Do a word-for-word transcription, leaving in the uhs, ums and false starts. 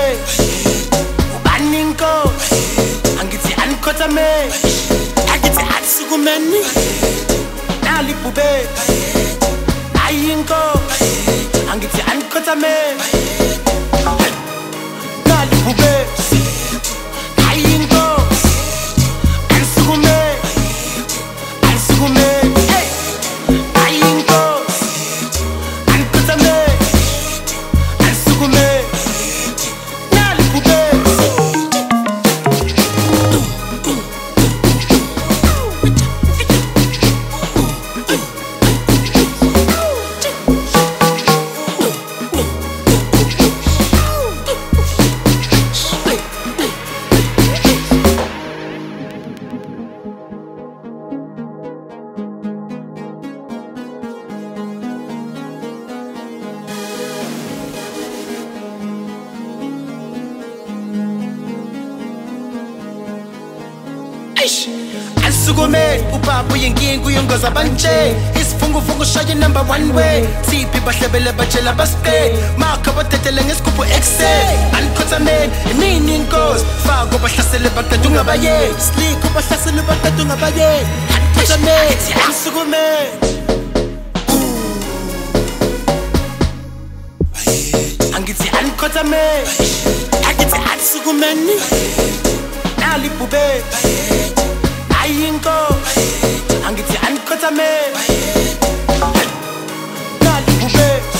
bube ubaninko angithi anikhothame angithi atsukumeni nali bube ayinko angithi anikhothame nali bube ayinko ansukume ansukume Ansukume upapa yenkingu yongoza banje isifungufungu shaye number one way tipi bahlebele bachela baste makha batetele ngesigubhu exe anikhothame imini inkosi fako bahlasele baqeda ungabaye slick bahlasele baqeda ungabaye anikhothame ansukume angithi anikhothame angithi ansukumeni nali bube ayinko angithi anikhothame nali bube